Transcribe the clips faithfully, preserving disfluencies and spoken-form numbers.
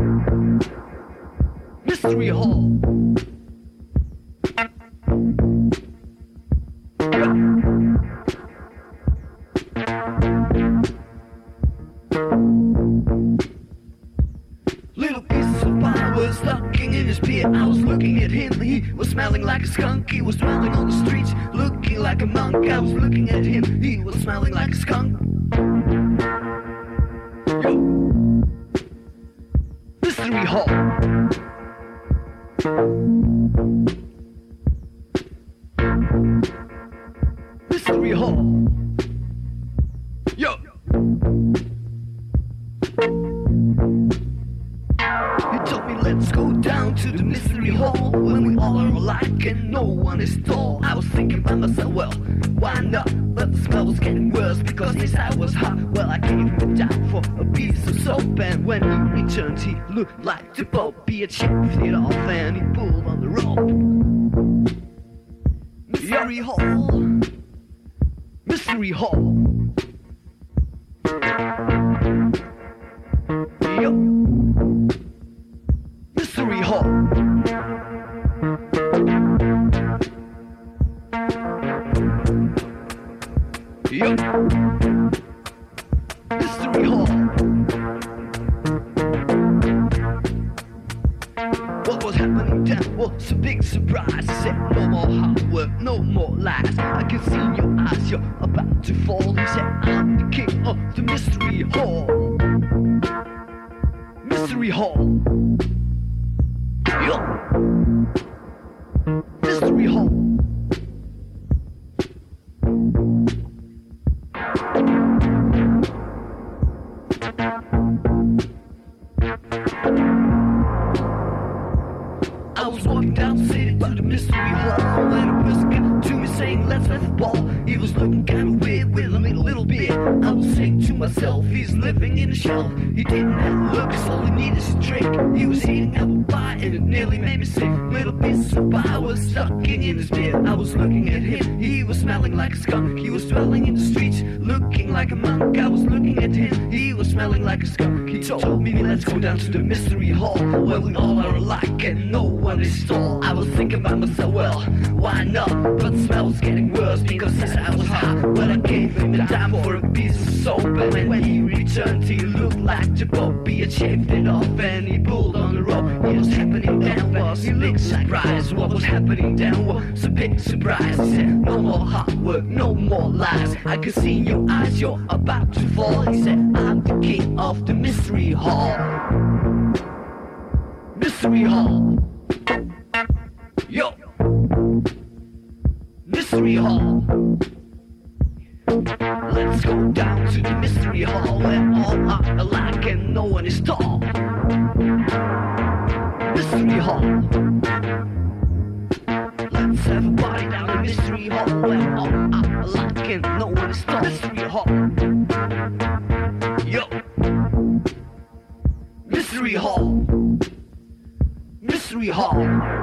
Mystery Hall. Little pieces of pie was looking in his beer. I was looking at him. He was smelling like a skunk. He was smelling on the streets, looking like a monk. I was looking at him. He was smelling like a skunk. Yo. Mystery Hall. Mystery Hall. Yo. He told me let's go down to the mystery hall when we all are alike and no one is tall. I was thinking by myself, well, why not? But the smell was getting worse because inside was hot. Well, I gave him a dime for a piece of soap, and when he returned, he looked like the Pope. He had shaved it off and he pulled on the rope. Mystery Hall. Mystery Hall. Yo. Mystery Hall. Yo. Mystery Hall. What was happening then was a big surprise. He said, no more hard work, no more lies. I can see in your eyes you're about to fall. He said, I'm the king of the mystery hall. Mystery Hall. Yo. Mystery Hall. I was walking down the city to the mystery hall when a person came to me saying, let's have a ball. He was looking kind of weird with a little, little beard. I was saying to myself, he's living in a shelf. He didn't have a look, cause all he needed is a drink. He was eating apple pie and it nearly made me sick. Little piece of pie was sucking in his beard. I was looking at him, he was smelling like a skunk. He was dwelling in the streets, looking like a monk. I was looking at him, he was smelling like a skunk. He told me, let's go down to the mystery hall where we all are alike and no one is tall. I was thinking by myself, well, why not? But the smell was getting worse because I was hot. Well, I gave him a dime for a piece of soap, and when he returned, he looked like the Pope. He had shaved it off and he pulled on the rope. What was happening then was a big surprise. What was happening then was a big surprise. He said, no more hard work, no more lies. I can see in your eyes you're about to fall. He said, I'm the king of the mystery hall. Mystery Hall. Yo. Mystery Hall. Let's go down to the mystery hall where all are alike and no one is tall. Mystery Hall. Let's have a party down the mystery hall where all are alike and no one is tall. Mystery Hall. Yo. Mystery Hall. Mystery Hall.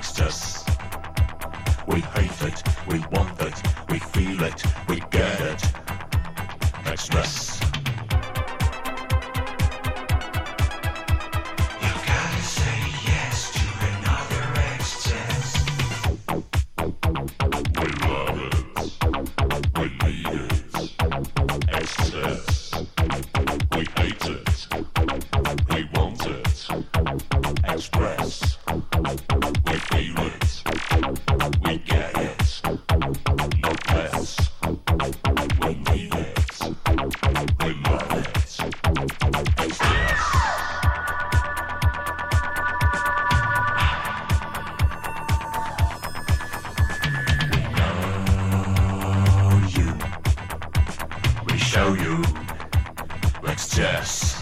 Extras. We hate it, we want it, we feel it, we get it. Express. You gotta say yes to another excess. We love it, we need it. Excess. We hate it, we want it. Express. We feel it, we get it. Not less. We need it, we love it. Express. We show you. Let's just.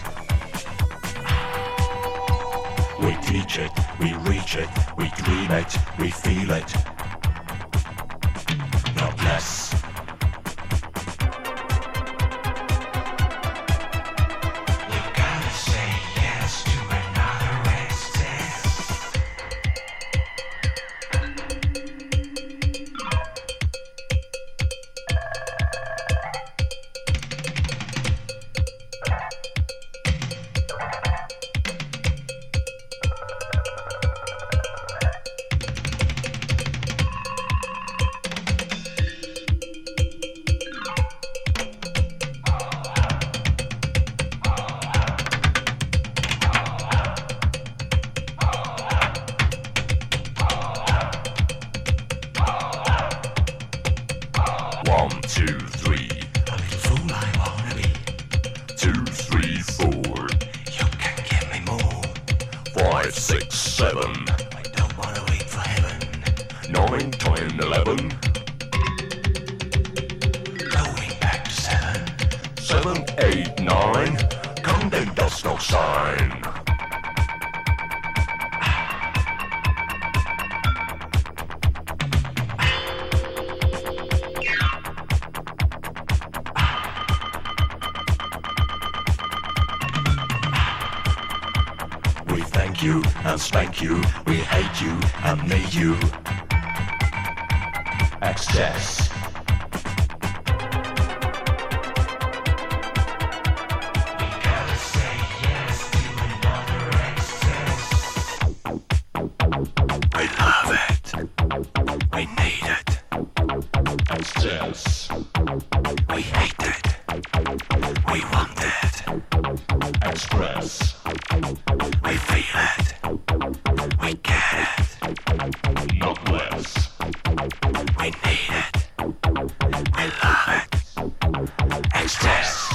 We teach it, we reach it, we dream it, we feel it. Not less. You gotta say yes to another excess. One, two, three. A little fool I wanna be. Two, three, four. You can give me more. Five, six, seven. I don't wanna wait for heaven. Nine, ten, eleven. Going back to seven. Seven, eight, nine. Come then, does no sign. We thank you and spank you. We hate you and need you. Excess. You gotta say yes to another excess. We love it. We need it. Excess. We hate it. We want it. Express. We feel it. We get it. Not less. We need it. We love it. Excess.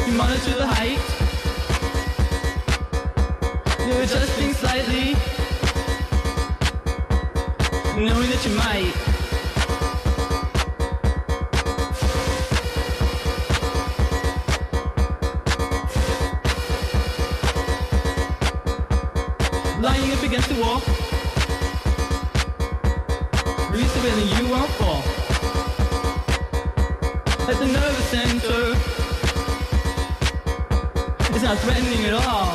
You monitor the height. You're adjusting slightly, knowing that you might. Lying up against the wall, release the feeling you won't fall. At the nervous center, it's not threatening at all.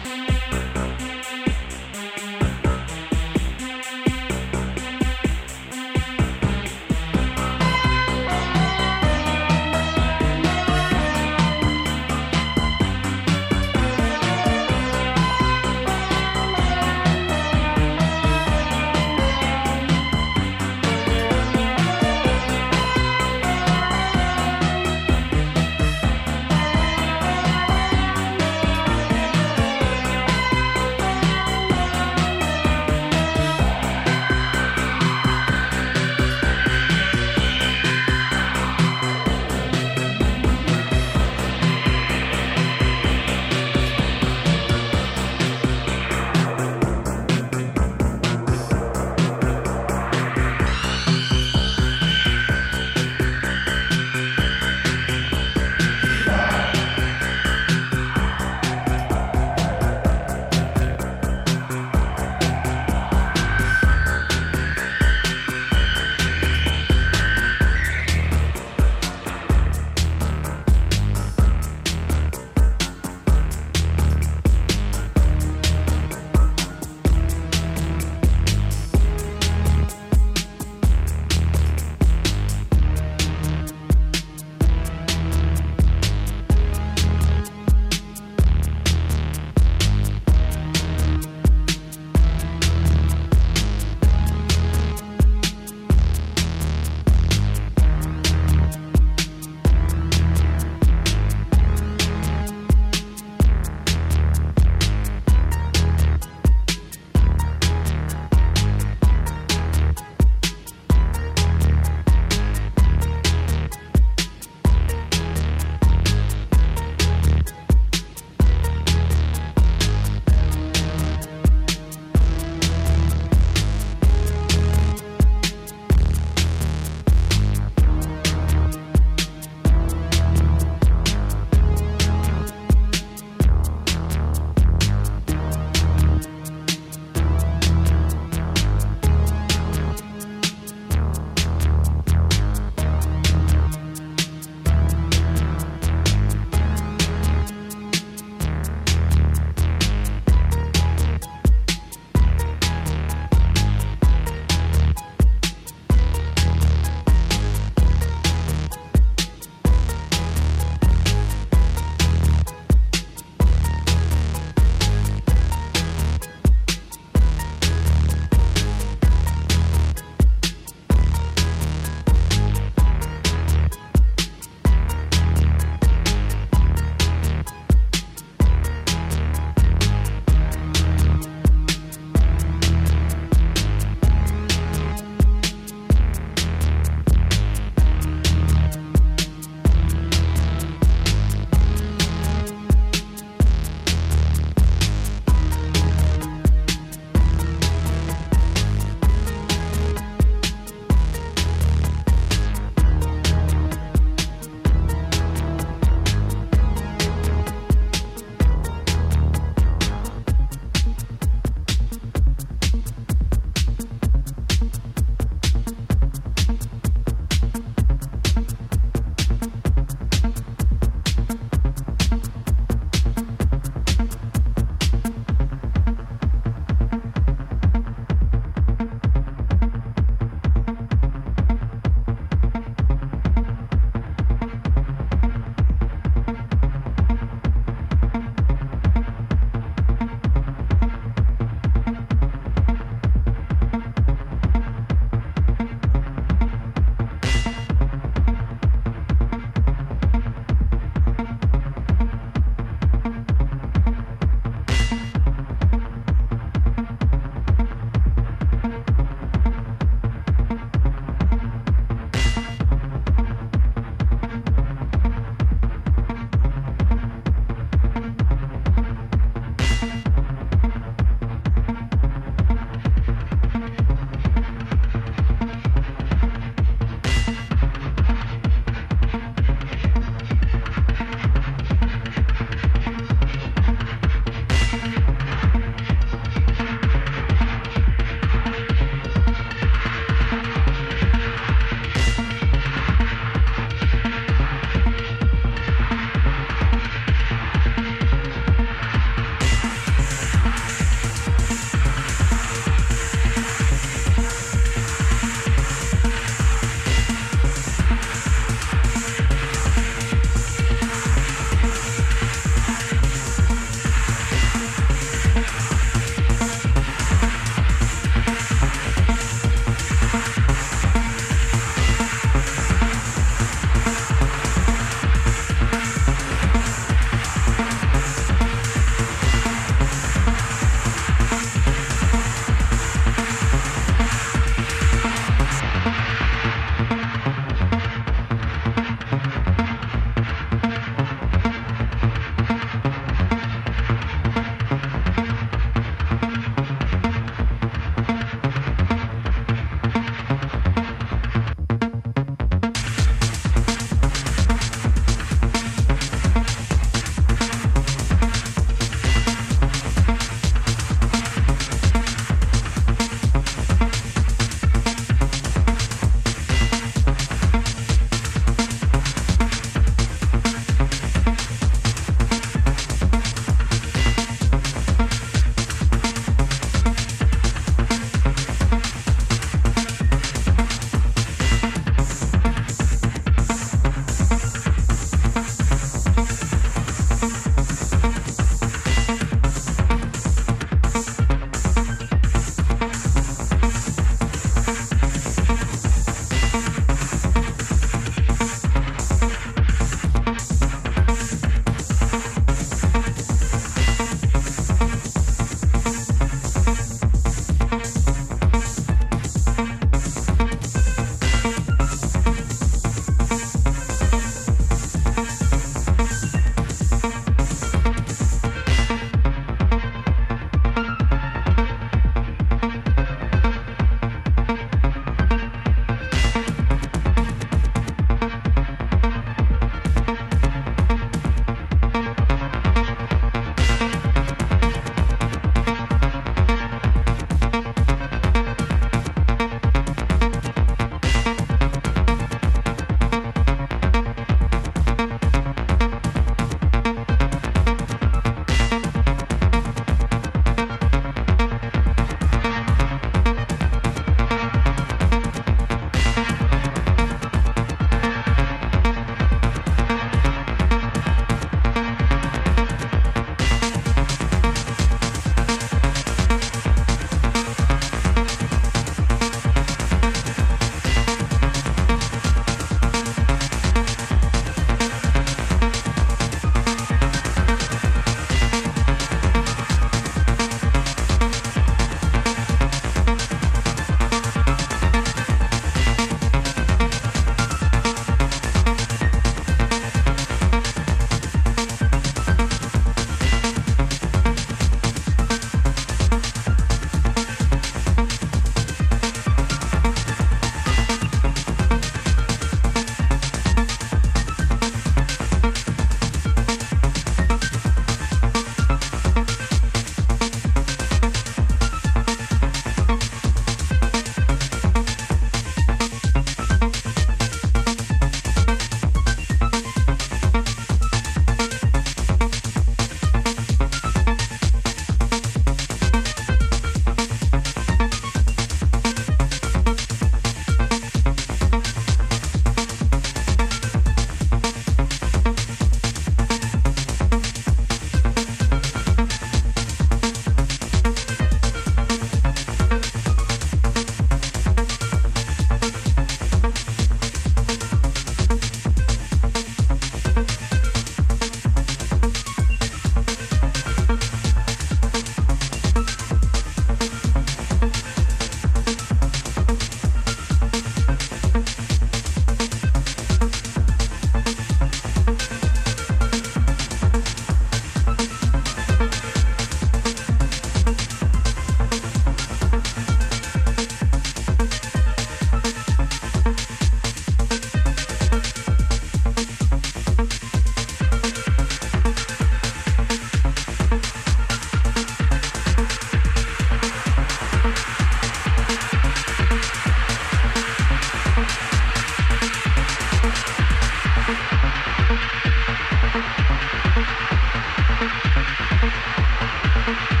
Thank